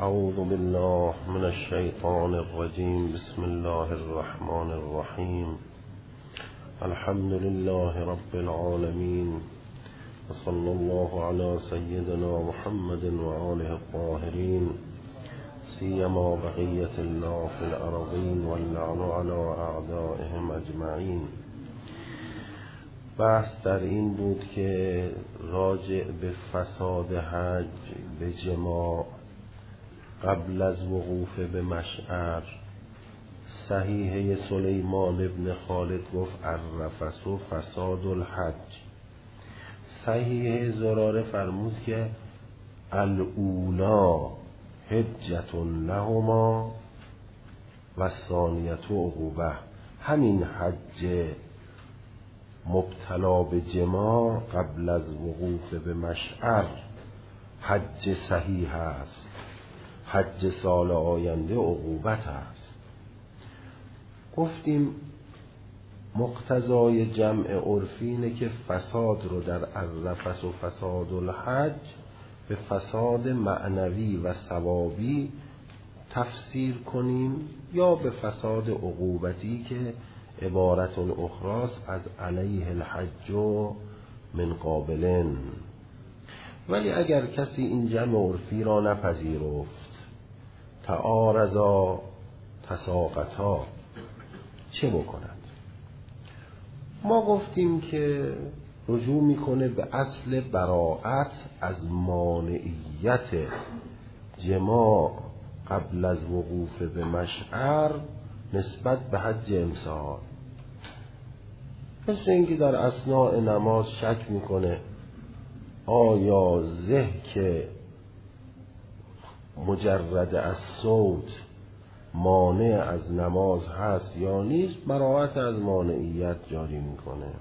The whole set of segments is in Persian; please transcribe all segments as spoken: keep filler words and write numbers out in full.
اعوذ بالله من الشیطان الرجیم. بسم الله الرحمن الرحیم. الحمد لله رب العالمین و صلی الله علی سیدنا محمد و آله الطاهرین، سیما بقیة الله فی الارضین واللعن علی اعدائهم اجمعین. بحث در این بود که راجع به فساد حج به جماع قبل از وقوف به مشعر، صحیحه سلیمان ابن خالد گفت الرفث و فساد الحج. صحیحه زراره فرمود که الاولا حجت لهما و ثانیت عقوبه. همین حج مبتلا به جماع قبل از وقوف به مشعر حج صحیح است، حج سال آینده عقوبت است. گفتیم مقتضای جمع عرفی اینه که فساد رو در الرفث و فساد الحج به فساد معنوی و ثوابی تفسیر کنیم یا به فساد عقوبتی که عبارت الاخراس از علیه الحج من قابلن. ولی اگر کسی این جمع عرفی را نپذیرفت، تعارضا تساقطا، چه بکند؟ ما گفتیم که رجوع میکنه به اصل براءت از مانعیت جماع قبل از وقوف به مشعر نسبت به حج امسال. مثل اینکه در اثناء نماز شک میکنه آیا زه که مجرد از صوت مانع از نماز هست یا نیست، براءت از مانعیت جاری میکنه.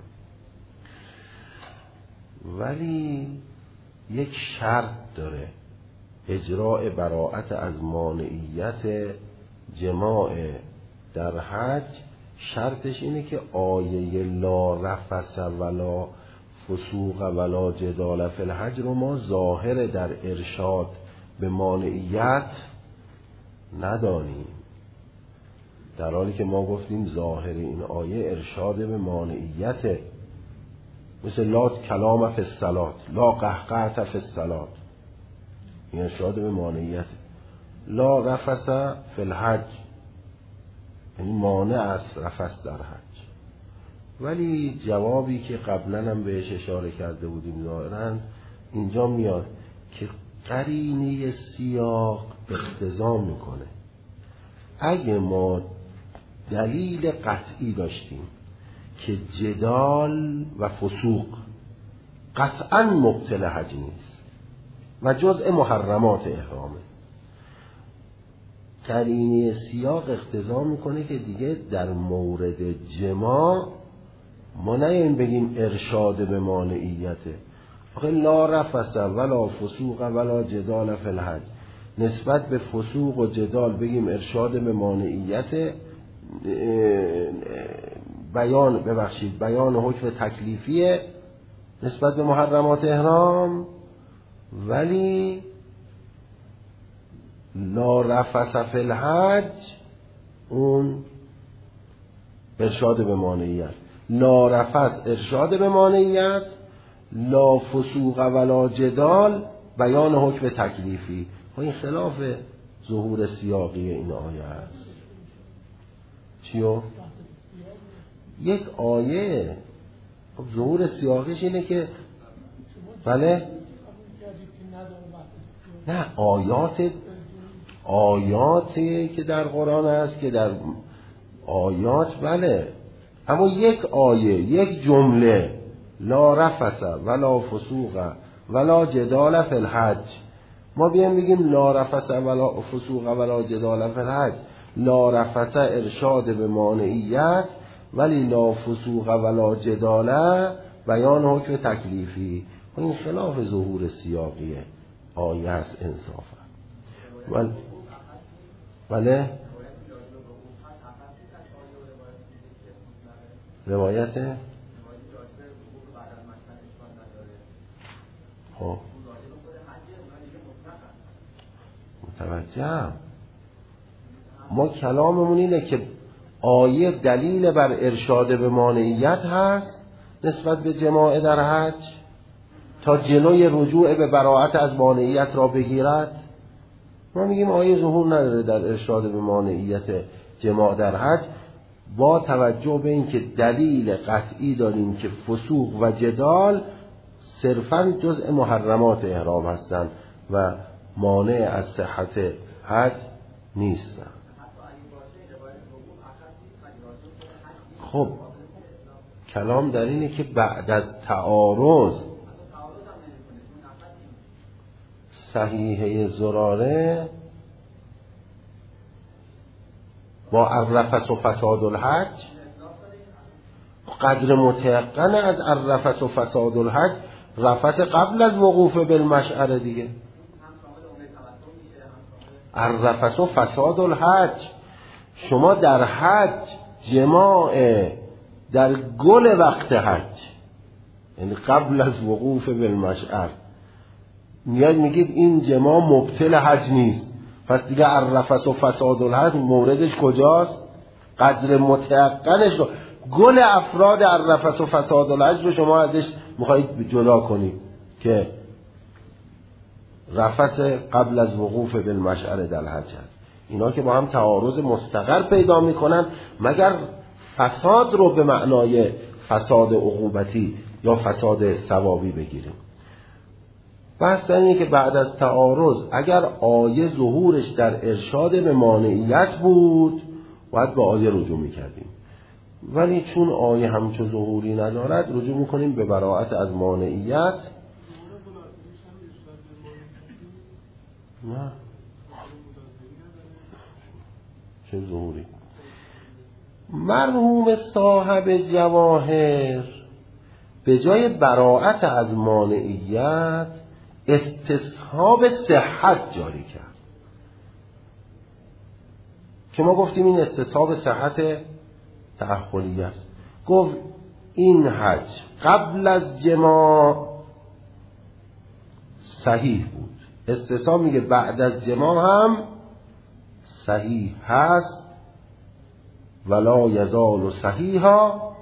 ولی یک شرط داره اجراء براءت از مانعیت جماع در حج. شرطش اینه که آیه لا رفث ولا فسوق ولا جدال فی الحج رو ما ظاهر در ارشاد به مانعیت ندانیم، در حالی که ما گفتیم ظاهر این آیه ارشاد به مانعیت، مثل لا کلام فی الصلاة، لا قهقه فی الصلاة، این ارشاد به مانعیت. لا رفث فی الحج یعنی مانع است رفث در حج. ولی جوابی که قبلا هم بهش اشاره کرده بودیم ظاهراً اینجا میاد که قرینه سیاق اقتضا میکنه اگه ما دلیل قطعی داشتیم که جدال و فسوق قطعاً مبطل حج نیست و جزء محرمات احرامه، قرینه سیاق اقتضا میکنه که دیگه در مورد جماع ما نیاییم بگیم ارشاد به مانعیته. آخه لا رفث ولا فسوق ولا جدال فی الحج، نسبت به فسوق و جدال بگیم ارشاد به مانعیت، بیان ببخشید بیان حکم تکلیفیه نسبت به محرمات احرام. ولی لا رفث فی الحج اون ارشاد به مانعیت، لا رفث ارشاد به مانعیت، لا فسوق ولا جدال بیان حکم تکلیفی. و این خلاف ظهور سیاقی این آیه است. چیو؟ یک آیه ظهور سیاقیش اینه که بله نه آیات آیاتی که در قرآن هست که در آیات بله، اما یک آیه یک جمله لا رفث ولا فسوق ولا جدال فی الحج، ما بیایم بگیم لا رفث ولا فسوق ولا جدال فی الحج، لا رفث ارشاد به مانعیت ولی لا فسوق ولا جدال بیان حکم تکلیفی. و این خلاف ظهور سیاقی آیه است انصافا. بله بله روایت خب متوجهم. ما کلاممون اینه که آیه دلیل بر ارشاد به مانعیت هست نسبت به جماع در حج تا جلوی رجوع به براءت از مانعیت را بگیرد. ما میگیم آیه ظهور نداره در ارشاد به مانعیت جماع در حج، با توجه به اینکه دلیل قطعی داریم که فسوق و جدال صرفاً جزء محرمات احرام هستند و مانع از صحت حج نیستند. خب کلام در اینه که بعد از تعارض صحیحه زراره با الرفث و فساد الحج قدر متيقن از الرفث و فساد الحج رفث قبل از وقوف بالمشعر دیگه. الرفث و فساد الحج، شما در حج جماع در گل وقت حج یعنی قبل از وقوف بالمشعر میاد میگید این جماع مبطل حج نیست، پس دیگه الرفث و فساد الحج موردش کجاست؟ قدر متيقنش رو، گل افراد الرفث و فساد الحج رو شما ازش میخواید جدا کنید که رفث قبل از وقوف بالمشعر در حج هست. اینا که با هم تعارض مستقر پیدا میکنن مگر فساد رو به معنای فساد عقوبتی یا فساد ثوابی بگیریم. بحث اینه که بعد از تعارض اگر آیه ظهورش در ارشاد به مانعیت بود باید به آیه رجوع میکردیم، ولی چون آیه همچون ظهوری ندارد رجوع میکنیم به براءت از مانعیت. نه چه ظهوری؟ مرحوم صاحب جواهر به جای براءت از مانعیت استصحاب صحت جاری کرد که ما گفتیم این استصحاب صحت تأهلی است. گفت این حج قبل از جماع صحیح بود، استصحاب میگه بعد از جماع هم صحیح هست، ولا یزال صحیحا.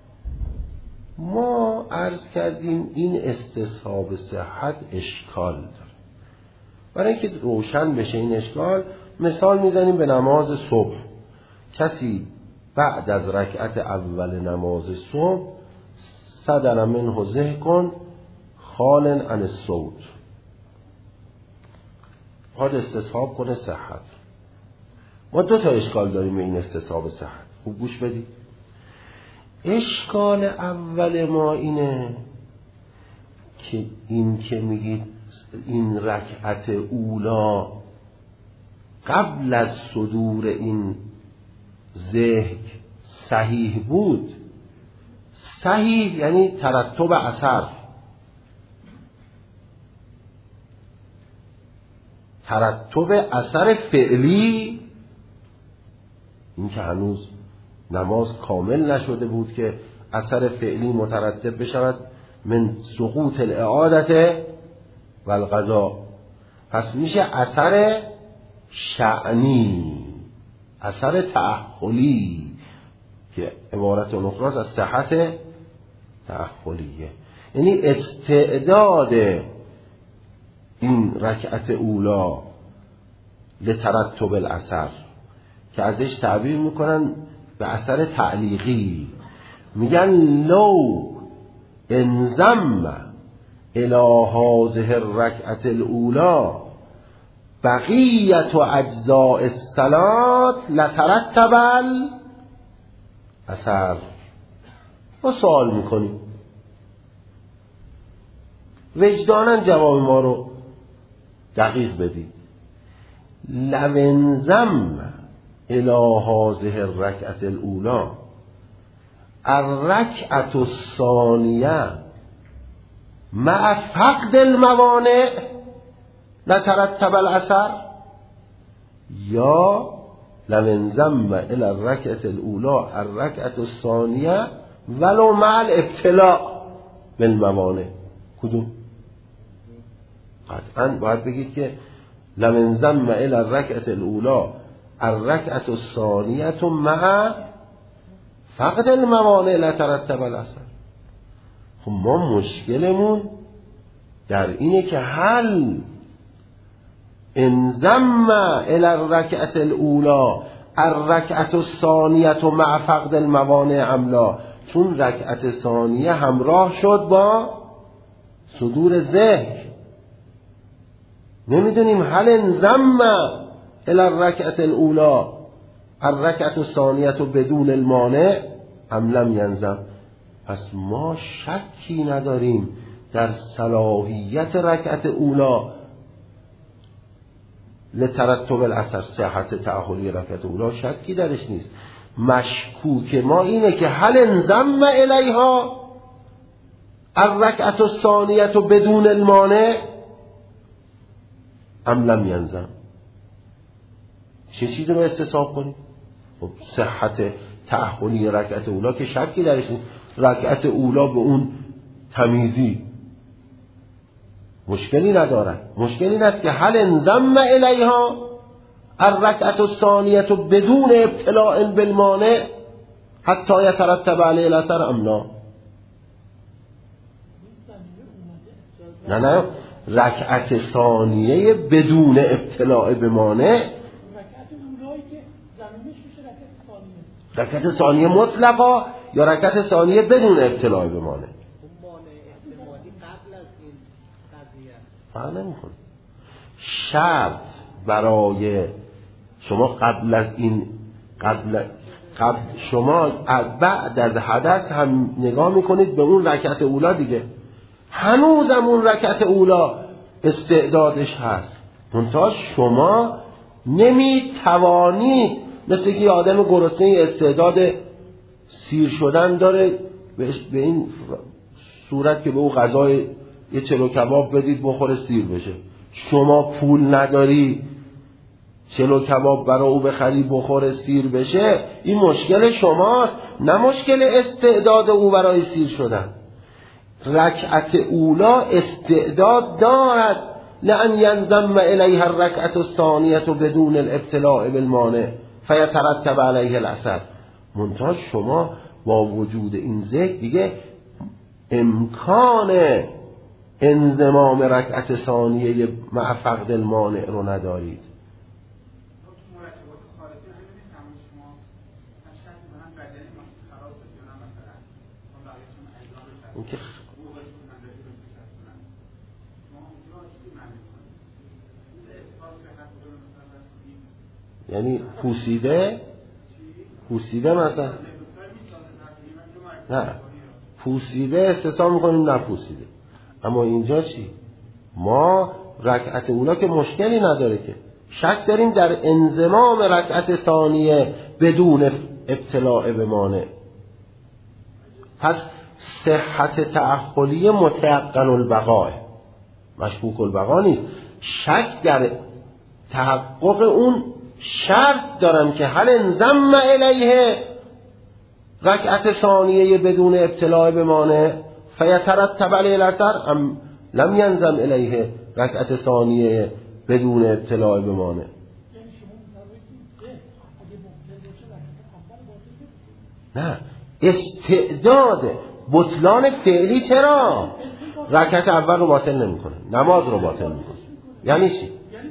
ما عرض کردیم این استصحاب صحت اشکال داره. برای اینکه روشن بشه این اشکال مثال میزنیم به نماز صبح. کسی بعد از رکعت اول نماز صبح صدر منه ذهن خال عن الصوت، خواهد استصحاب کنه صحت. ما دو تا اشکال داریم این استصحاب صحت، خوب گوش بدید. اشکال اول ما اینه که این که میگید این رکعت اولا قبل از صدور این ذهن صحیح بود. صحیح یعنی ترتب اثر، ترتب اثر فعلی، این که هنوز نماز کامل نشده بود که اثر فعلی مترتب بشود من سقوط الاعادت و القضا، پس میشه اثر شأنی، اثر تأهلی که عبارت اخراست از صحت تأهلیه، یعنی استعداد این رکعت اولا لترتب الاثر که ازش تعبیر میکنن به اثر تعلیقی. میگن لو انضم الی هذه الرکعة الاولا بقیت اجزاء الصلاة لترتب الاثر. ما سوال میکنیم، وجدانا جواب ما رو دقیق بدید. لو انضم الى هذه الرکعة الاولا الرکعة الثانیه مع فقد الموانع لترتب الاثر، یا لو انضم الى الرکعة الاولا الرکعة الثانیه ولو مع الابتلاء بالموانع. کدوم؟ قطعا باید بگید که لمن ضم الى الرکعه الاولى الرکعه الثانیه مع فقد الموانع لترتب الاثر. خب ما مشکلمون در اینه که هل ان ضم الى الرکعه الاولى الرکعه الثانیه مع فقد الموانع ام لا، چون رکعت ثانیه همراه شد با صدور ذکر. نمیدونیم هل انضم الى الرکعه الاولى الرکعه الثانیه بدون المانع ام لم ینضم. پس ما شکی نداریم در صلاحیت رکعت اولا لترتب الاثر، صحت تأهلی رکعت اولا شکی درش نیست. مشکوک ما اینه که هل انضم الیها الرکعه الثانیه بدون المانع ام لم ینضم. چه چیزی رو استصحاب کنیم؟ خب صحت تأهلی رکعت اولا که شکی درش نیست. رکعت اولا به اون تمیزی مشکلی ندارد. مشکلی این است که هل انضم الیها الرکعه الثانیه بدون ابتلاء بالمانع حتی یترتب علیه الاثر ام لا. نه نه رکعت ثانیه بدون ابتلاء به مانع، رکعت ثانیه مطلقا یا رکعت ثانیه بدون ابتلاء به مانع. فرق نمی‌کنه. شرط برای شما قبل از این قبل قبل شما بعد از حدث هم نگاه میکنید به اون رکعت اولا دیگه، هنوزم اون رکعت اولا استعدادش هست، منتها شما نمیتوانید مثل که آدم گرسنه استعداد سیر شدن داره به این صورت که به او غذای یه چلو کباب بدید بخوره سیر بشه. شما پول نداری چلو کباب برای او بخری بخوره سیر بشه، این مشکل شماست نه مشکل استعداد او برای سیر شدن. رکعت اولا استعداد دارد لأن ینضم الیها الرکعة الثانیه بدون الابتلاء بالمانع فیترتب علیه الاثر. منتها شما با وجود این ذکر دیگه امکان انضمام رکعت ثانیه مع فقد المانع رو ندارید. اون که یعنی پوسیده پوسیده مثلا نه پوسیده استثنا میکنیم نه پوسیده. اما اینجا چی؟ ما رکعت اولا که مشکلی نداره که شک داریم در انضمام رکعت ثانیه بدون ابتلاء به مانع. پس صحت تأهلی متيقن البقاء مشکوک البقا نیست. شک در تحقق اون شرط دارم که هل انضم الیه رکعت ثانیه بدون ابتلاء به مانع فیترتب علیه الاثر ام لم ینضم الیه رکعت ثانیه بدون ابتلاء به مانع. نه استعداد بطلان فعلی چرا؟ رکعت اول رو باطل نمیکنه، نماز رو باطل میکنه. یعنی چی؟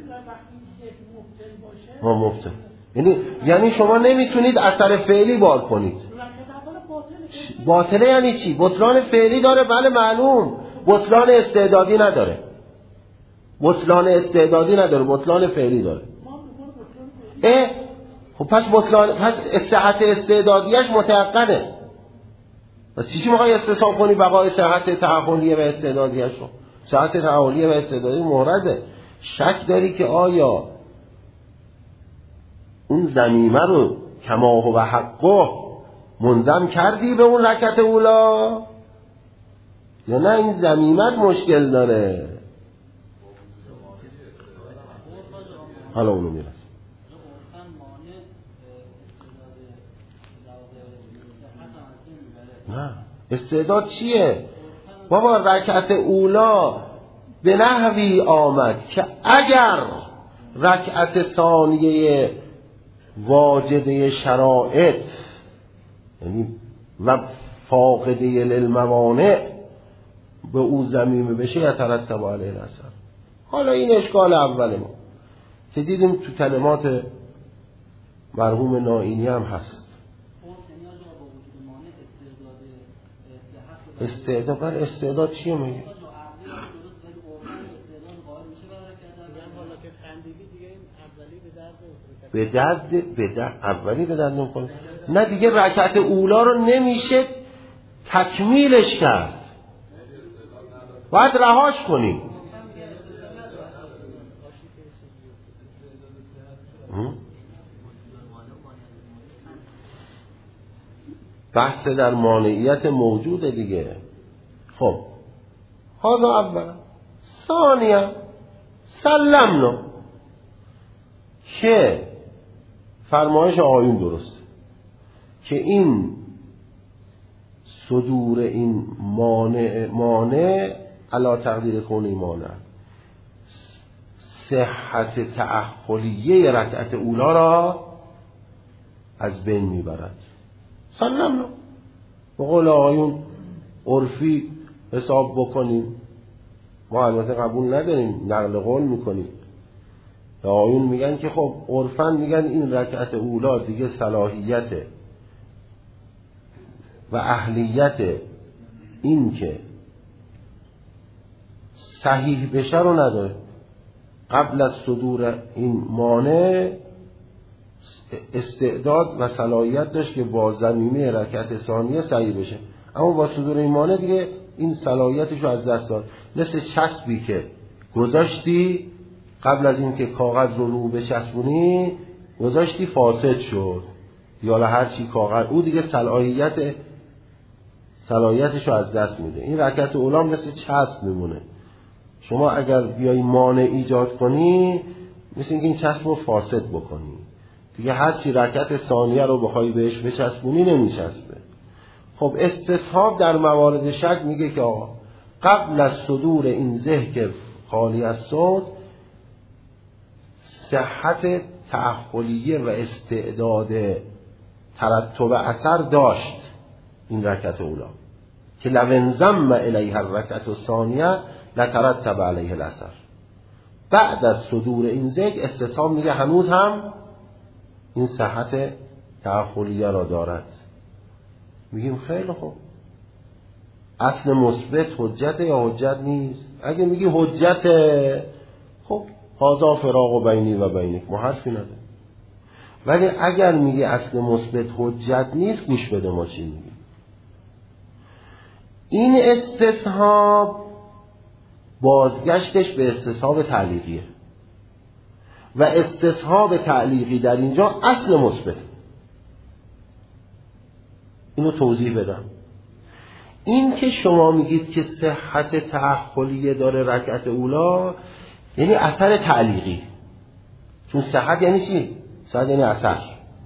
ما مفته. یعنی یعنی شما نمیتونید اثر فعلی بال کنید. باطله یعنی چی؟ بطلان فعلی داره، بله معلوم. بطلان استعدادی نداره. بطلان استعدادی نداره، بطلان فعلی داره. اه خب پس بطلان پس صحت استعدادیش متيقنه. پس چی چی میخوای استصحاب کنی بقای صحت تأهلیه و استعدادیش رو؟ صحت تأهلیه و استعدادی محرزه. شک داری که آیا اون ضمیمه رو کما هو حقه منضم کردی به اون رکعت اولا یا نه این ضمیمت مشکل داره؟ حالا اونو میرسیم. نه استعداد چیه؟ بابا رکعت اولا به نحوی آمد که اگر رکعت ثانیه واجده شرائط یعنی و فاقده للموانع به او ضمیمه بشه یترتب علیه الاثر. حالا این اشکال اول ما که دیدیم تو کلمات مرحوم نائینی هم هست. استعداد بر استعداد چیه میگه؟ به درد به درد اولی به درد نمیخوره. نه دیگه رکعت اولا رو نمیشه تکمیلش کرد، باید رهاش کنیم. بحث در مانعیت موجوده دیگه. خب هذا اول. ثانیا سلمنا که فرمایش آیون درست که این صدور این مانع مانع علا تقدیر کنی مانع صحت تأخلیه رکعت اولا را از بین میبرد. سلمنا به قول آیون عرفی حساب بکنیم، ما البته قبول نداریم، نقل قول میکنیم. آیون میگن که خب عرفاً میگن این رکعت اولا دیگه صلاحیت و اهلیت این که صحیح بشه رو نداره. قبل از صدور این مانع استعداد و صلاحیت داشت که با ضمیمه رکعت ثانیه صحیح بشه، اما با صدور این مانع دیگه این صلاحیتش رو از دست داد. مثل چسبی که گذاشتی قبل از این که کاغذ رو رو بچسبونی گذاشتی فاسد شد یا هر چی کاغذ، او دیگه صلاحیت صلاحیتش رو از دست میده. این رکعت اولا مثل چسب میمونه. شما اگر بیای مانع ایجاد کنی مثل اینکه این چسب رو فاسد بکنی دیگه، هر چی رکعت ثانیه رو بخوای بهش بچسبونی نمیچسبه. خب استصحاب در موارد شک میگه که آقا قبل از صدور این زه که خالی از صوت صحت تأخلیه و استعداد ترتب اثر داشت این رکعت اولا که لو انضم الیها الرکعة الثانیه لترتب علیه الاثر. بعد از صدور این ذکر استصحاب میگه هنوز هم این صحت تأخلیه را دارد. میگیم خیلی خوب، اصل مثبت حجت یا حجت نیست؟ اگه میگی حجت، خب هذا فراق بینی و بینک، ما حرفی نداریم. ولی اگر میگی اصل مثبت حجت نیست، گوش بده ما چی میگیم. این استصحاب بازگشتش به استصحاب تعلیقیه و استصحاب تعلیقی در اینجا اصل مثبت. اینو توضیح بدم. این که شما میگید که صحت تأخلیه داره رکعت اولا یعنی اثر تعلیقی، چون صحت یعنی چی؟ صحت یعنی اثر،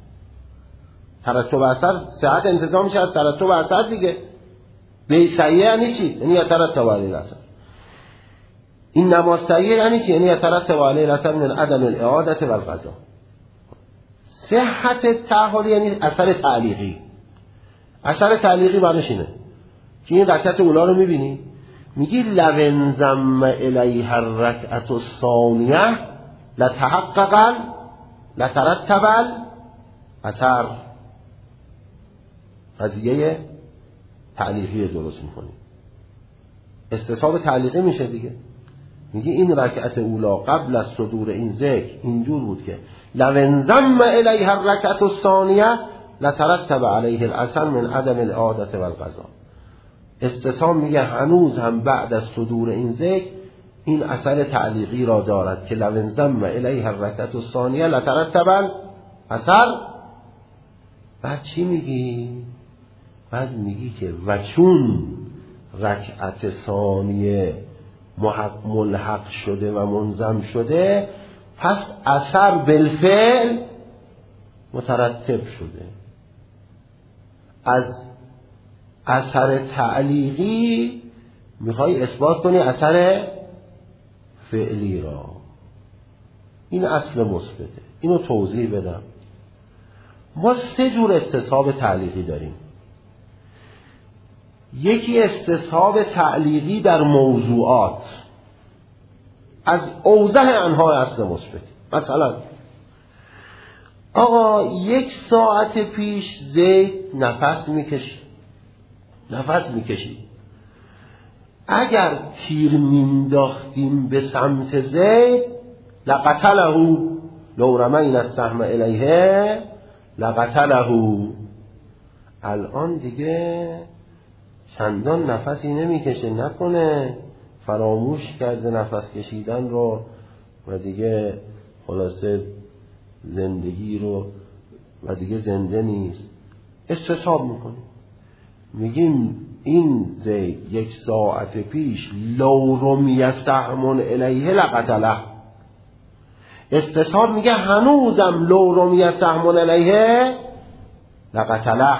ترتب اثر، صحت انتظام میشه از ترتب اثر دیگه. به سعیه یعنی چی؟ یعنی یترتب علیه الاثر. این نماز سعیه یعنی چی؟ یعنی یترتب علیه الاثر من عدم الاعاده و القضا. صحت تأخلی یعنی اثر تعلیقی. اثر تعلیقی معنیش اینه که این رکعت اولا رو میبینی میگی لو انضم الیها الرکعة الثانیه لتحقق لترتب اثر. قضیه تعلیقی درست میکنی، استصحاب تعلیقی میشه دیگه. میگی این رکعت اولا قبل از صدور این ذکر اینجور بود که لو انضم الیها الرکعة الثانیه لترتب علیه الاثر من عدم الاعاده و القضا. استصحاب میگه هنوز هم بعد از صدور این ذکر این اثر تعلیقی را دارد که لو انضم الیها الرکعة الثانیه لترتب اثر. بعد چی میگی؟ بعد میگی که و چون رکعت ثانیه ملحق شده و منضم شده پس اثر بالفعل مترتب شده. از اثر تعلیقی میخوای اثبات کنی اثر فعلی را. این اصل مثبته. اینو توضیح بدم. ما سه جور استصحاب تعلیقی داریم. یکی استصحاب تعلیقی در موضوعات، از اوضح انواع اصل مثبت. مثلا آقا یک ساعت پیش زید نفس میکشید نفس میکشید اگر تیر مینداختیم به سمت زید لقتله لو رمین السهم الیه لقتله. الان دیگه چندان نفسی نمیکشه، نکنه فراموش کرده نفس کشیدن رو و دیگه خلاصه زندگی رو و دیگه زنده نیست. استصحاب میکنیم، میگیم این زید یک ساعت پیش لو رمی سهم الیه لقتله. استصحاب میگه هنوزم لو رمی سهم الیه لقتله.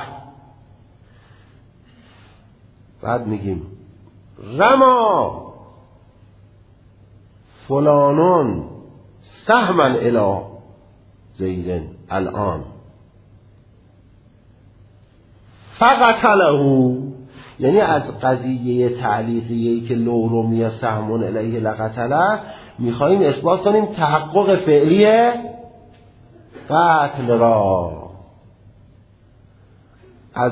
بعد میگیم رما فلانون سهما الی زیدن الان فقتله. یعنی از قضیه تعلیقیه‌ای که لو رمی سهم الیه لقتله میخواییم اثبات کنیم تحقق فعلی قتل را. از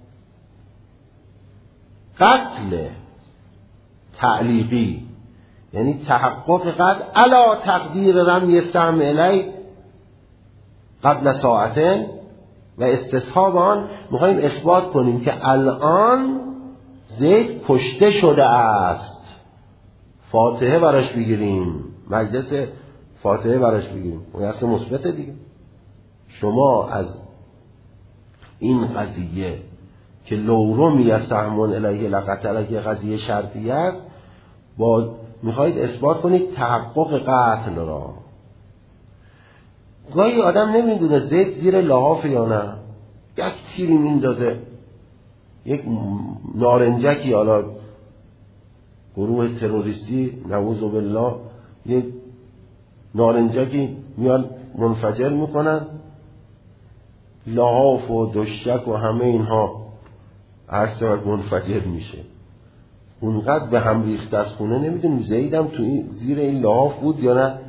قتل تعلیقی یعنی تحقق قتل علا تقدیر رمی سهم الیه قبل ساعتین و استصحاب آن میخواییم اثبات کنیم که الان زید کشته شده است، فاتحه براش بگیریم، مجلس فاتحه براش بگیریم. اون اصل مثبته دیگه. شما از این قضیه که لو رمی سهم الیه لقتله که قضیه شرطی است با میخواید اثبات کنید تحقق قتل را. گاهی آدم نمیدونه زید زیر لحاف یا نه، یک تیری میندازه، یک نارنجکی، حالا گروه تروریستی نعوذ بالله یک نارنجکی میاد منفجر میکنن، لحاف و دشک و همه اینها هر سواد منفجر میشه. اونقدر به هم ریخته از خونه نمیدونیم زیدم تو این زیر این لحاف بود یا نه.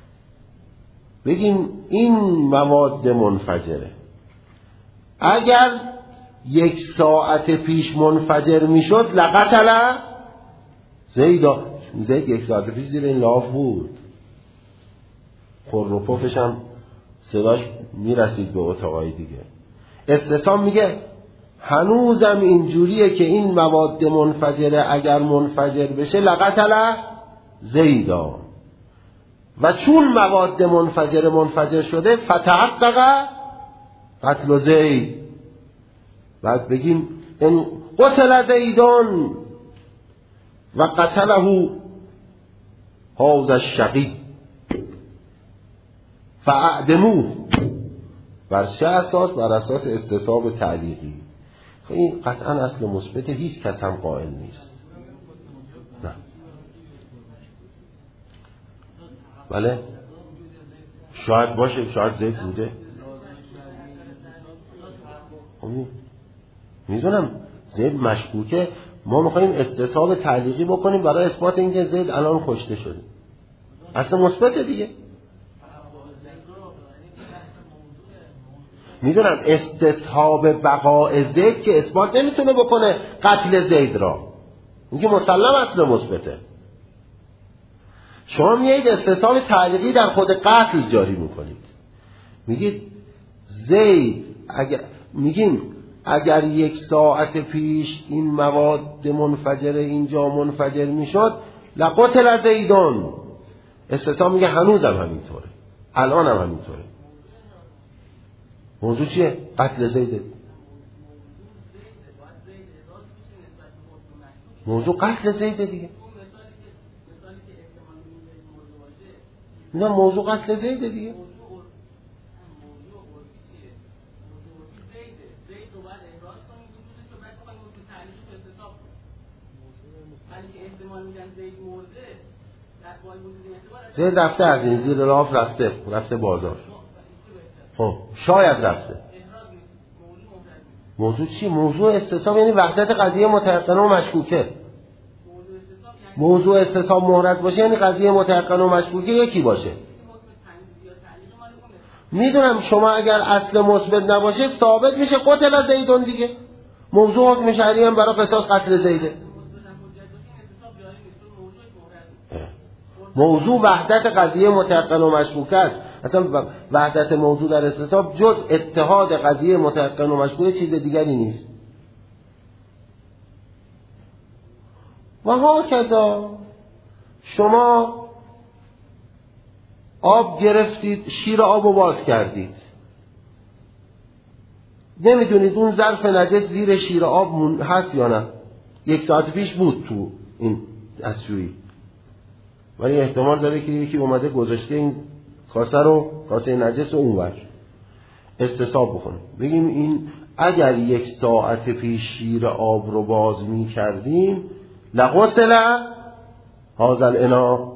بگیم این مواد منفجره، اگر یک ساعت پیش منفجر میشد لقتله زید. زید یک ساعت پیش زیر این لحاف بود، خور و پفش هم صداش میرسید به اتاقای دیگه. استثام میگه هنوزم اینجوریه که این مواد منفجره اگر منفجر بشه لقتله زیدا، و چون مواد منفجر منفجر شده فتحقق قتل زید. بعد بگیم ان قتل زیدان و قتله هذا الشقی فاعدموه. بر چه اساس؟ بر اساس استصحاب تعلیقی. این قطعا اصل مثبت، هیچ کس هم قائل نیست. نه بله شاید باشه، شاید زید بوده، میدونم زید مشکوکه. ما میخواییم استصحاب تعلیقی بکنیم برای اثبات اینکه زید الان کشته شده. اصل مثبت دیگه. میدونم استصحاب بقاء زید که اثبات نمیتونه بکنه قتل زید را، اینکه مسلم اصل مثبته. شما میایید استصحاب تعلیقی در خود قتل جاری میکنید، میگید زید اگر میگیم اگر یک ساعت پیش این مواد منفجر اینجا منفجر میشد لقتل زیدان. استصحاب میگه هنوزم همینطوره، الان هم همینطوره. موضوع چیه؟ قتل زیده. موضوع قتل زیده دیگه. نه موضوع قتل زیده دیگه. زید رفته از این زیر لاف رفته رفته بازار. خب شاید رفته. موضوع چی؟ موضوع استصحاب یعنی وحدت قضیه متيقنه و مشکوکه. موضوع استصحاب محرز باشه یعنی قضیه متيقنه و مشکوکه یکی باشه. میدونم شما اگر اصل مثبت نباشه ثابت میشه قتل زیدون دیگه. موضوع حکم شرعی هم برای قصاص قتل زیده. موضوع وحدت قضیه متيقنه و مشکوکه است. اصلا وحدت موضوع در استصحاب جز اتحاد قضیه متيقنه و مشکوکه چیز دیگری نیست. و هاکذا شما آب گرفتید، شیر آب رو باز کردید، نمیدونید اون ظرف نجس زیر شیر آب هست یا نه. یک ساعت پیش بود تو این دستشویی، ولی احتمال داره که یکی اومده گذاشته این کاسه رو، کاسه نجس رو اونور استصحاب بکنه. بگیم این اگر یک ساعت پیش شیر آب رو باز می کردیم لغسل هذا الاناء.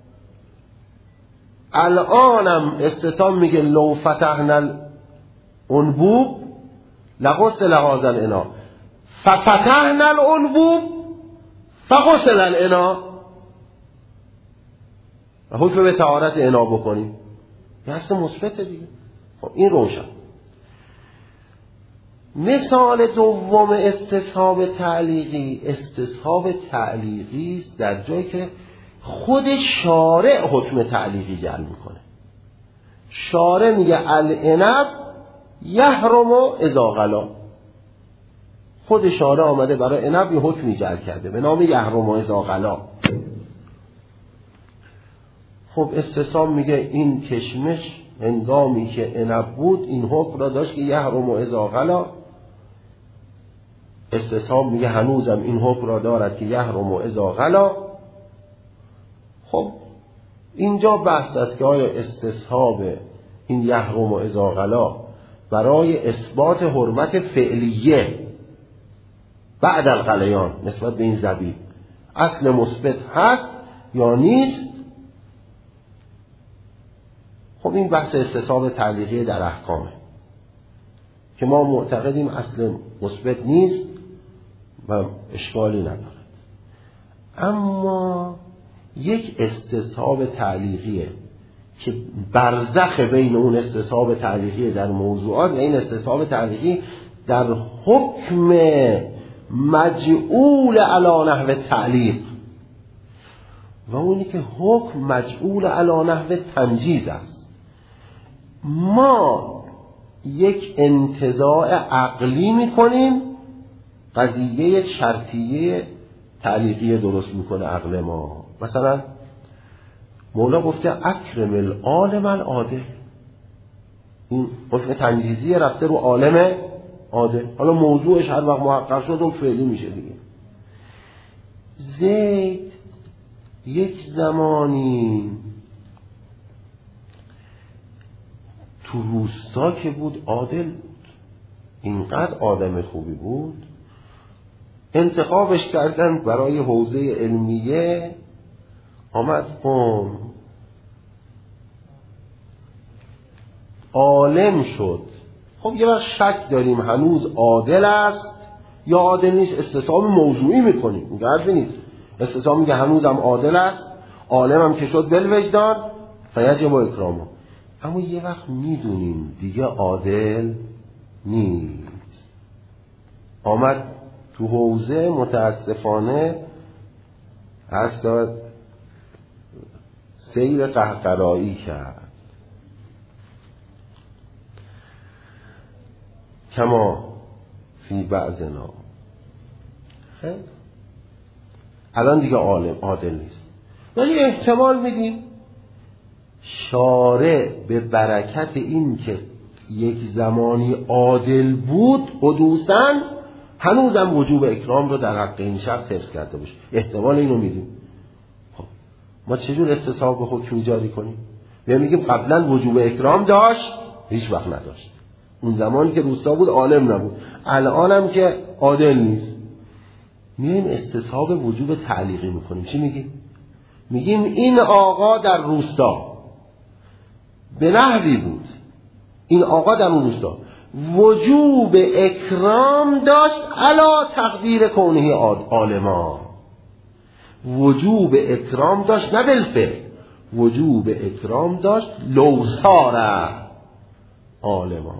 الانم استصحاب میگه لو فتحنا الانبوب لغسل هذا الاناء ففتحنا الانبوب فغسل الاناء. حکم به طهارت اناء بکنیم دست مثبت دیگه. خب این روشن. مثال دوم استصحاب تعلیقی، استصحاب تعلیقی است در جایی که خود شارع حکم تعلیقی جعل میکنه. شارع میگه العنب یحرم اذا غلا. خود شارع آمده برای عنب یه حکمی جعل کرده به نام یحرم اذا غلا. خب استصحاب میگه این کشمش هنگامی که عنب بود این حکم را داشت که یحرم اذا غلا. استصحاب میگه هنوزم این حکم را دارد که یحرم اذا غلا. خب اینجا بحث است که آیا استصحاب این یحرم اذا غلا برای اثبات حرمت فعلیه بعد الغلیان نسبت به این ذبیح اصل مثبت هست یا نیست. خب این بحث استصحاب تعلیقی در احکامه که ما معتقدیم اصل مثبت نیست و اشکالی ندارد. اما یک استصحاب تعلیقیه که برزخ بین اون استصحاب تعلیقی در موضوعات و این استصحاب تعلیقی در حکم مجعول علی نحو تعلیق و اونی که حکم مجعول علی نحو تنجیز است. ما یک انتزاع عقلی میکنیم، قضیه شرطیه تعلیقیه درست میکنه عقل ما. مثلا مولا گفته اکرم العالم العادل، این حکم تنجیزی رفته رو عالم عادل. حالا موضوعش هر وقت محقق شد اون فعلی میشه دیگه. زید یک زمانی تو روستا که بود عادل بود، اینقدر آدم خوبی بود انتخابش کردن برای حوزه علمیه. آمد قوم عالم شد. خب یه وقت شک داریم هنوز عادل است یا عادل نیست، استصحاب موضوعی میکنیم. میگه حرفی نیست، استصحاب میگه هنوزم عادل است، عالم هم که شد بالوجدان فیجب اکرامه. اما یه وقت میدونیم دیگه عادل نیست. آمد تو حوزه متاسفانه هست سیر قهقرایی کرد. کما فی بعضنا. خیلی الان دیگه عالم عادل نیست، ولی احتمال میدیم شارع به برکت این که یک زمانی عادل بود حدوثاً هنوزم وجوب اکرام رو در حق این شخص حفظ کرده باشه. احتمال اینو میدیم. خب ما چجور استصحاب به حکمی جاری کنیم؟ یا میگیم قبلا وجوب اکرام داشت هیچ وقت نداشت، اون زمانی که روستا بود عالم نبود، الانم که عادل نیست. میایم استصحاب وجوب تعلیقی میکنیم. چی میگیم؟ میگیم این آقا در روستا به نحوی بود، این آقا در اون روستا وجوب اکرام داشت علی تقدیر کونه عالما، وجوب اکرام داشت نه بالفعل، وجوب اکرام داشت لو صار عالما.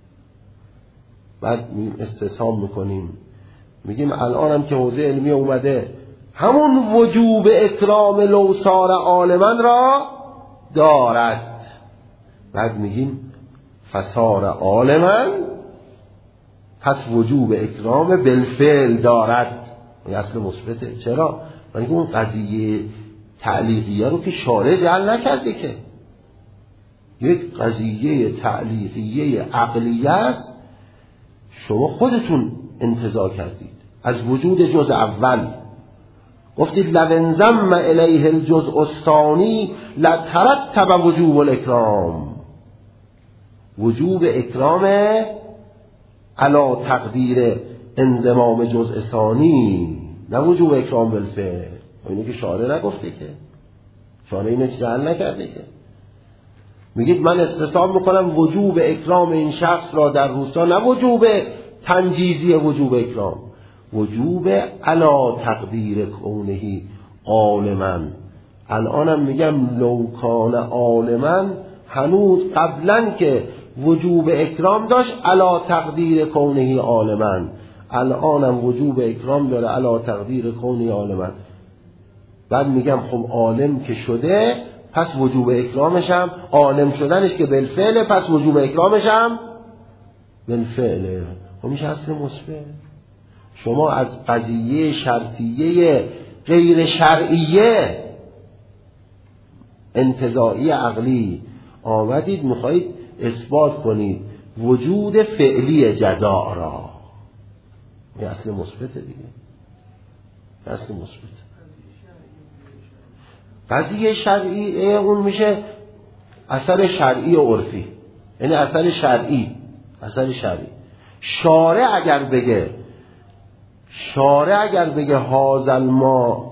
بعد استفسار میکنیم میگیم الان هم که حوزه علمی اومده همون وجوب اکرام لو صار عالما را دارد، بعد میگیم فصار عالما، پس وجوب اکرام بالفعل دارد. این اصل مثبته. چرا؟ برای اون قضیه تعلیقیه رو که شارع جعل نکرده، که یک قضیه تعلیقیه عقلیه است، شما خودتون انتزاع کردید از وجود جزء اول. گفتید لو انضم الیه الجزء الثانی لترتب وجوب الاکرام، وجوب اکرام علی تقدیر انضمام جزء ثانی، نه وجوب اکرام بالفعل. اینو که شارع نگفته، که شارع اینو جعل نکرده. که میگید من استصحاب میکنم وجوب اکرام این شخص را در روستا، نه وجوب تنجیزی وجوب اکرام، وجوب علی تقدیر کونه عالما. الانم میگم لو کان عالما، هنوز قبلا که وجوب اکرام داشت علی تقدیر کونه عالما، الانم وجوب اکرام داره علی تقدیر کونه عالما. بعد میگم خب عالم که شده پس وجوب اکرامش هم، عالم شدنش که بالفعل پس وجوب اکرامش هم بالفعل. خب میشه اصل مثبت. شما از قضیه شرطیه غیر شرعیه انتزاعی عقلی آمدید میخواهید اثبات کنید وجود فعلی جزاء را. این اصل مثبته دیگه، اصل مثبت. قضیه شرعی اون میشه اثر شرعی و عرفی، یعنی اثر شرعی، اثر شرعی. شارع اگر بگه شارع اگر بگه هذا الماء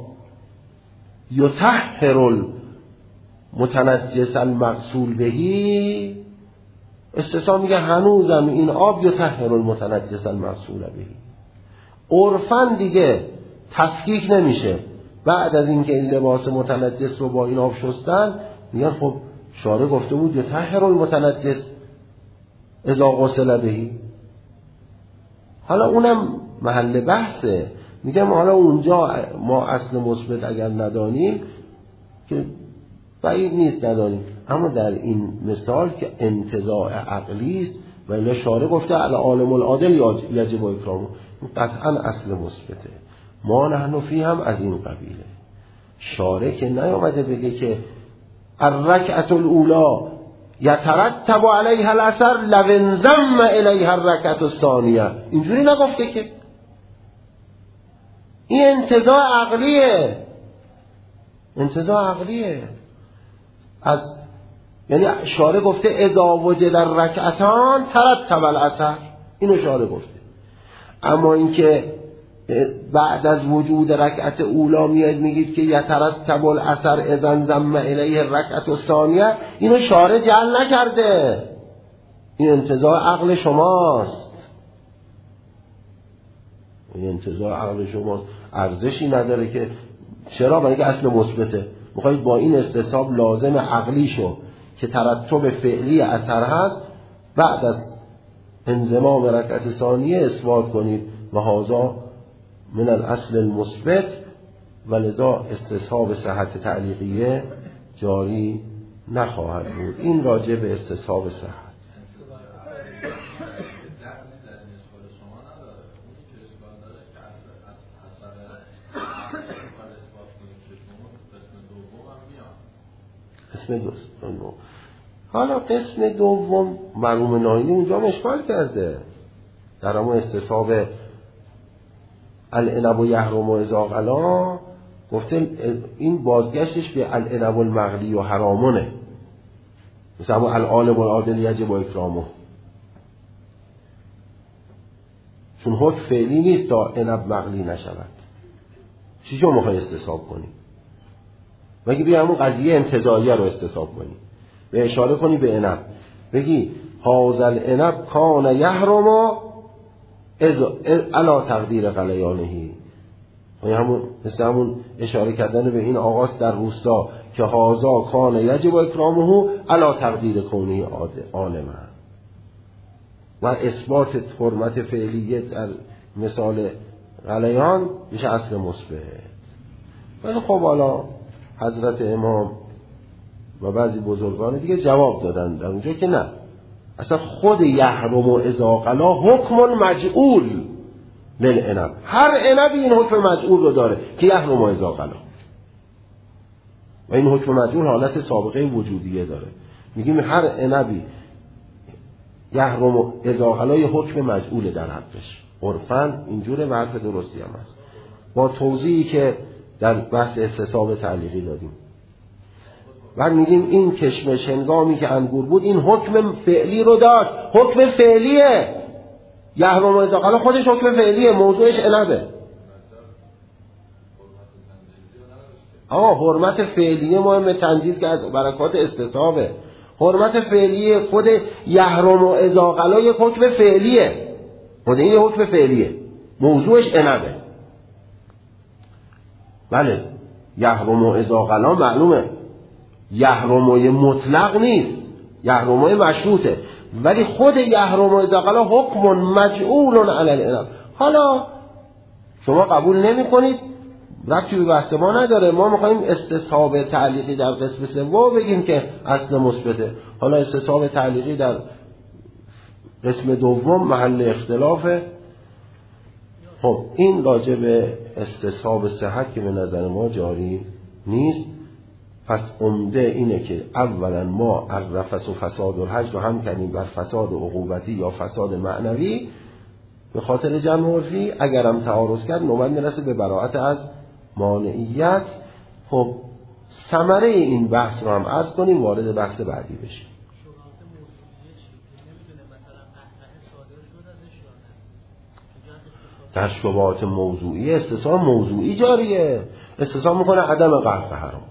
یطهر المتنجس المغسول بهی، استثنا میگه هنوزم این آب یطهر المتنجس المغسول بهی. عرفاً دیگه تفکیک نمیشه. بعد از اینکه این لباس متنجس رو با این آب شستن، میگن خب شارع گفته بود یطهر المتنجس اذا غسل بهی. حالا اونم محل بحثه. میگم حالا اونجا ما اصل مثبت اگر ندانیم که بعید نیست ندانیم، اما در این مثال که انتزاع عقلی است و الا شارع گفته العالم العادل یجب اکرامه، قطعا اصل مثبته. ما نحن فی هم از این قبیله. شارع که نیامده بگه که الرکعة الاولی یترتب علیها الاثر لو انضم الیها الرکعة الثانیه، اینجوری نگفته که. این انتزاع عقلیه، انتزاع عقلیه. از یعنی شارع گفته اذا وجد الرکعتان ترتب الاثر، اینو شارع گفته. اما اینکه بعد از وجود رکعت اولا میاد میگید که یترتب الاثر اذا انضم الیه الرکعة الثانیه، اینو شارع جعل نکرده. این انتزاع عقل شماست، این انتزاع عقل شما ارزشی نداره. که چرا؟ برای که اصل مثبته. میخواید با این استصحاب لازم عقلیشو که ترتب فعلی اثر هست بعد از انضمام رکعت ثانیه اثبات کنید و هذا من الاصل المثبت، ولذا استصحاب صحت تعلیقیه جاری نخواهد بود. این راجع به استصحاب صحت. قسم دوم. حالا قسم دوم مرحوم ناینی اونجا اشکال کرده در همون استصحاب العنب و یحرم و اذا غلا، گفته این بازگشتش به العنب المغلی و حرامونه، مثلا همون العالم العادل یجب اکرامه، چون حکم فعلی نیست تا عنب مغلی نشود. چی شما میخوای استصحاب کنی؟ مگه بیا همون قضیه انتزاعیه رو استصحاب کنی، به اشاره کنی به عنب، بگی هازل عنب کان یحرم علی تقدیر غلیانهی، همون مثل همون اشاره کردن به این آقاست در روستا که هازا کان یجب اکرامه علی تقدیر کونه عالما، و اثبات حرمت فعلیه در مثال غلیان میشه اصل مثبت. ولی خب حالا حضرت امام و بعضی بزرگان دیگه جواب دادن در اونجا که نه، اصلا خود یحرم و اذا غلا حکم مجعول للعنب، هر عنبی این حکم مجعول رو داره که یحرم و اذا غلا، و این حکم مجعول حالت سابقه وجودیه داره. میگیم هر عنبی یحرم و اذا غلا یه حکم مجعول در حقش، عرفاً اینجوره و حرف درستی هم هست، با توضیحی که در بحث استصحاب تعلیقی دادیم. و میگیم این کشمش هنگامی که انگور بود این حکم فعلی رو داشت، حکم فعلیه، یحرم و اذا غلا خودش حکم فعلیه، موضوعش عنبه. آه حرمت فعلیه مهم، تنجیز که از برکات استصحابه. حرمت فعلیه خود یحرم و اذا غلا یک حکم فعلیه، خود این یک حکم فعلیه، موضوعش عنبه. بله یحرم و اذا غلا معلومه یحرمای مطلق نیست، یحرمای مشروطه، ولی خود یحرم و اذا غلا حکم مجعول علی العنب. حالا شما قبول نمی کنید، ربطی به بحث ما نداره، ما میخوایم استصحاب تعلیقی در قسم سوم بگیم که اصل مثبته. حالا استصحاب تعلیقی در قسم دوم محل اختلافه. خب این راجع به استصحاب صحت که به نظر ما جاری نیست. پس عمده اینه که اولا ما الرفث و فساد الحج رو هم کردیم بر فساد عقوبتی یا فساد معنوی به خاطر جمع عرفی، اگرم تعارض کرد نوبت میرسه به براءت از مانعیت. خب ثمره این بحث رو هم عرض کنیم، وارد بحث بعدی بشیم. در شبهات موضوعی استصحاب موضوعی جاریه، استصحاب میکنه عدم قهقه رو.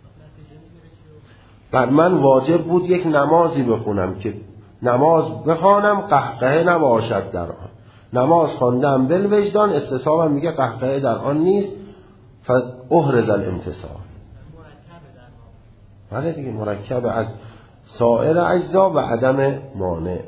بر من واجب بود یک نمازی بخونم که نماز بخوانم قهقه نباشد در آن، نماز خواندم بالوجدان، استصحابم میگه قهقه در آن نیست، فاحرز الامتصال. بله دیگه مرکب از سایر اجزا و عدم مانع،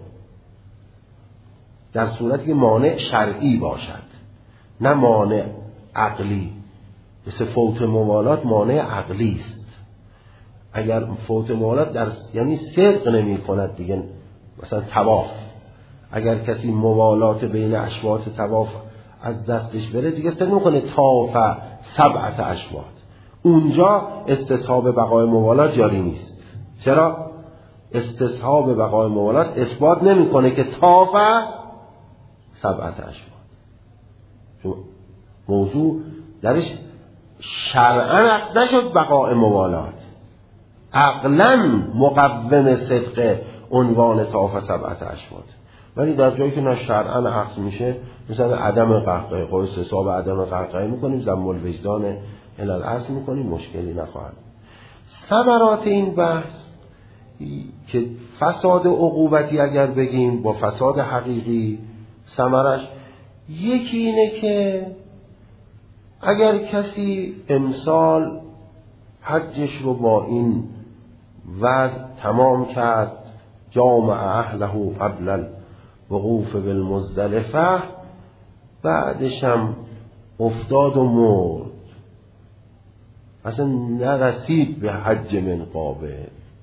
در صورتی که مانع شرعی باشد نه مانع عقلی. مثل فوت موالات مانع عقلی است. اگر فوت موالات در یعنی صدق نمی کند دیگه، مثلا طواف، اگر کسی موالات بین اشواط طواف از دستش بره دیگه صدق نمی کنه طاف سبعت اشواط، اونجا استصحاب بقای موالات جاری نیست. چرا؟ استصحاب بقای موالات اثبات نمی کنه که طاف سبعت اشواط، چون موضوع درش شرعاً عقد نشد بقای موالات، عقلاً مقوم صدق عنوان طاف سبعت اشواط، ولی در جایی که نه شرعاً عقد میشه، مثلا عدم قهقه، خود استصحاب عدم قهقه میکنیم، ضم الوجدان الی الاصل میکنیم، مشکلی نخواهد. ثمرات این بحث که فساد عقوبتی اگر بگیم با فساد حقیقی، ثمرش یکی اینه که اگر کسی امسال حجش رو با این وضع تمام کرد، جامع اهله قبل الوقوف بالمزدلفه، بعدش هم افتاد و مرد، اصلا نرسید به حج من قابل،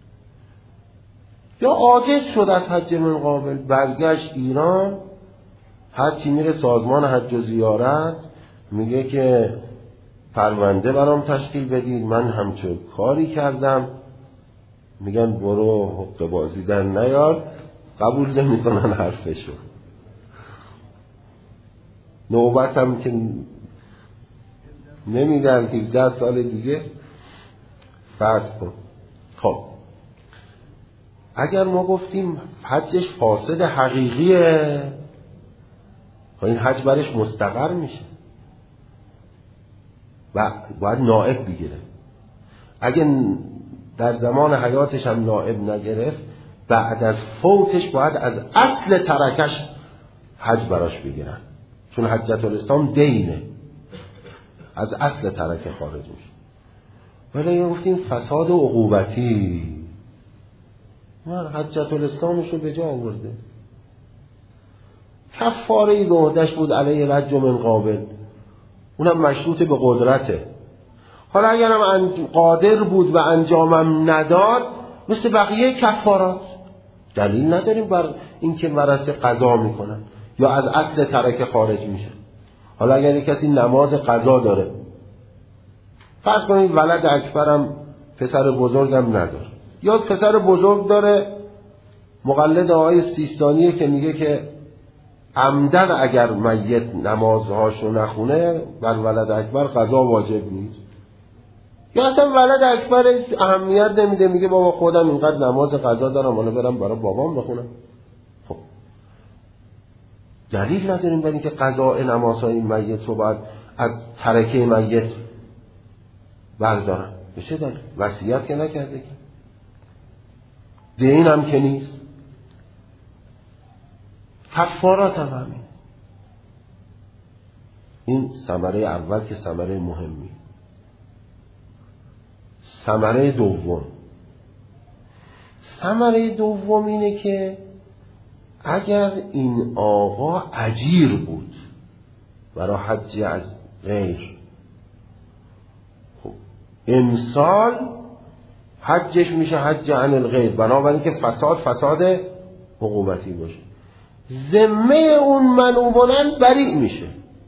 یا عاجز شد از حج من قابل، برگشت ایران، هرچی میره سازمان حج و زیارت میگه که پرونده برام تشکیل بدید، من همچون کاری کردم، میگن برو حقه بازی در نیار، قبول نمیکنن حرفشو. نوبت هم که نمیدن که ده سال دیگه فرض کن. خب اگر ما گفتیم حجش فاسد حقیقیه، این حج برش مستقر میشه و باید نائب بگیره. اگه در زمان حیاتش هم نائب نگرفت، بعد از فوتش باید از اصل ترکش حج براش بگیرن، چون حجت الاسلام دینه، از اصل ترک خارج میشه. ولی گفتیم فساد عقوبتی، من حجت الاسلامشو به جا آورده، کفاره به عهده‌اش بود علیه الحج من قابل، اونم مشروط به قدرته. حالا اگرم قادر بود و انجامم نداد، مثل بقیه کفارات دلیل نداریم بر اینکه ورثه قضا میکنن یا از اصل ترک خارج میشه. حالا اگر کسی نماز قضا داره، فرض کنید ولد اکبرم پسر بزرگم نداره، یا پسر بزرگ داره مقلد آقای سیستانیه که میگه که عمدن اگر میت نمازهاشو نخونه بر ولد اکبر قضا واجب نیست، یا اصلا ولد اکبر اهمیت نمیده، میگه بابا خودم اینقدر نماز قضا دارم حالا برم برای بابام بخونم. خب دلیل نداریم برای اینکه قضاء نمازهای میت رو باید از ترکه میت بردارم. به چه دلیل؟ وصیت که نکرده، که دین هم که نیست، کفارات هم همین. این ثمره اول که ثمره مهمی. ثمره دوم ثمره دوم اینه که اگر این آقا اجیر بود برای حج از غیر، خب امسال حجش میشه حج عن الغیر، بنابراین که فساد فساد عقوبتی باشه، ذمه اون منوبانن بریء میشه.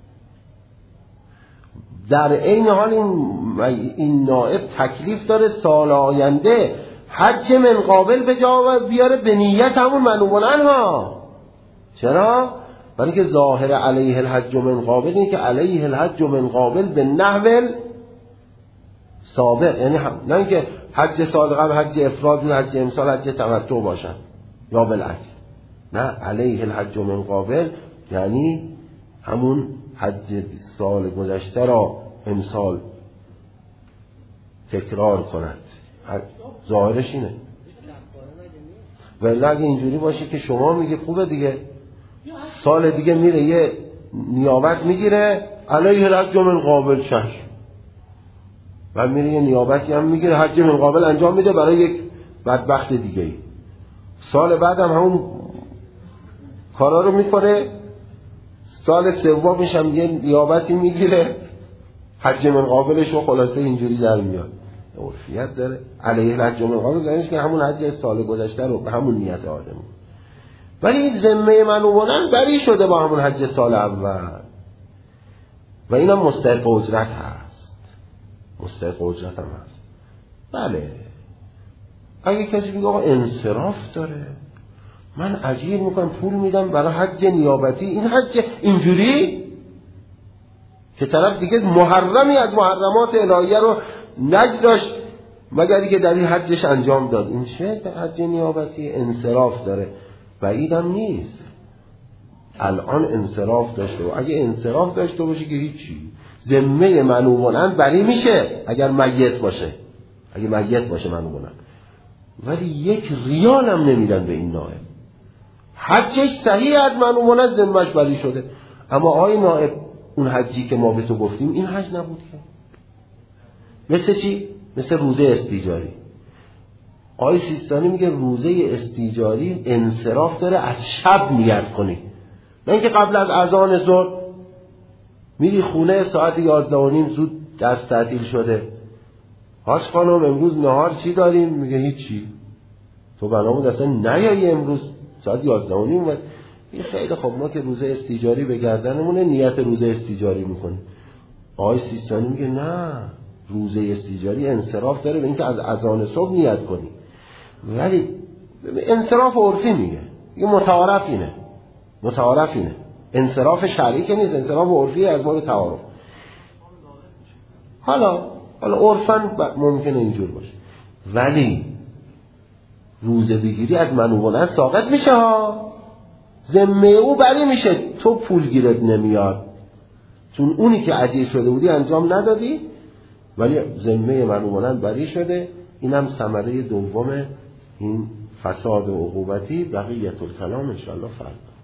در این حال این, این نائب تکلیف داره سال آینده حج من قابل به جا بیاره به نیت همون منوبانن ها. چرا؟ برای که ظاهر علیه الحج من قابل اینه که علیه الحج من قابل به نحو سابق، یعنی نه اینکه حج سال قبل حج افراد و حج امسال حج تمتع باشن یا بالعکس، نه، علیه الحج من قابل یعنی همون حج سال گذشته را امسال تکرار کند. ظاهرش اینه. ولی اگه اینجوری باشه که شما میگه خوبه دیگه، سال دیگه میره یه نیابت میگیره علیه الحج من قابل شش، و میره یه نیابتی هم میگیره حج من قابل انجام میده برای یک بدبخت دیگه ای، سال بعد هم همون کارا رو میکنه، سال سومش هم یه نیابتی میگیره حج من قابلش و خلاصه اینجوری در میاد. عرفیت داره علیه الحج من قابل، زنش که همون حج سال گذشته رو به همون نیت آدم، ولی این ذمه منوبانن بری شده با همون حج سال اول و اینم مستحق اجرت هست، مستحق اجرت هم هست. بله اگه کسی بگه آقا انصراف داره، من اجیر میکنم پول میدم برای حج نیابتی، این حج اینجوری که طرف دیگه محرمی از محرمات الهیه رو نگذاشت مگر که در این حجش انجام داد، این چه حج نیابتی؟ انصراف داره، بعیدم نیست الان انصراف داشته، و اگه انصراف داشته باشه که هیچی، ذمه منوبانن بری میشه اگر میت باشه، اگه میت باشه منوبانن، ولی یک ریال هم نمیدن به این نائب، حجش صحیح از منوبانن ذمهش بری شده. اما آقای نائب اون حجی که ما به تو گفتیم این حج نبود که، مثل چی؟ مثل روزه استیجاری. آقای سیستانی میگه روزه استیجاری انصراف داره از شب نیت کنی، نه اینکه قبل از اذان ظهر میری خونه ساعت یازده و نیم زود درس تعطیل شده، حاج خانم امروز نهار چی داریم؟ میگه هیچی. تو بنامون اصلا نیایی امروز ساعت یازده و نیم اومد. این خیلی خب ما که روزه استیجاری به گردنمونه نیت روزه استیجاری میکنیم. آقای سیستانی میگه نه، روزه استیجاری انصراف داره به اینکه از اذان صبح نیت کنی، ولی انصراف عرفی میگه، یه متعارف اینه، متعارف اینه، انصراف شرعی که نیست، انصراف عرفی از باب تعارف. حالا حالا عرفاً ممکنه اینجور باشه، ولی روزه بگیری از منوبانه ساقط میشه ها، ذمه او بری میشه، تو پول گیرت نمیاد، چون اونی که اجیر شده بودی انجام ندادی ولی ذمه ملعونن بری شده. اینم ثمره دوم این فساد و عقوبتی. بقیت الکلام انشاءالله فردا.